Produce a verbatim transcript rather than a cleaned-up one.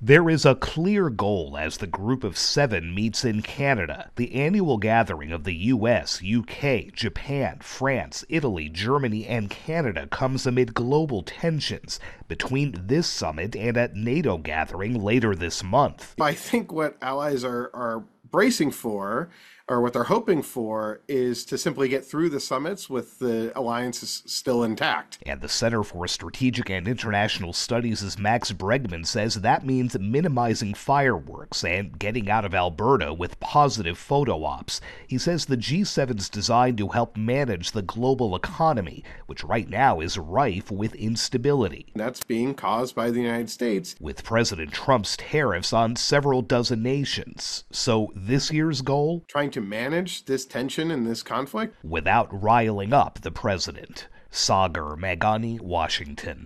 There is a clear goal as the Group of Seven meets in Canada, the annual gathering of the U S, U K, Japan, France, Italy, Germany, and Canada comes amid global tensions between this summit and a NATO gathering later this month. I think what allies are, are bracing for, or what they're hoping for, is to simply get through the summits with the alliances still intact. And the Center for Strategic and International Studies' Max Bregman says that means minimizing fireworks and getting out of Alberta with positive photo ops. He says the G seven's designed to help manage the global economy, which right now is rife with instability. That's being caused by the United States, with President Trump's tariffs on several dozen nations. So this year's goal? Trying to manage this tension and this conflict without riling up the president. Sagar Meghani, Washington.